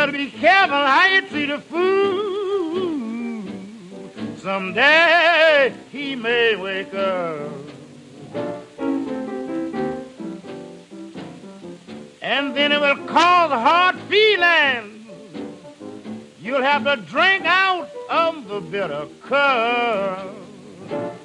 better be careful how you treat a fool. Someday he may wake up and then it will cause hard feelings. You'll have to drink out of the bitter cup.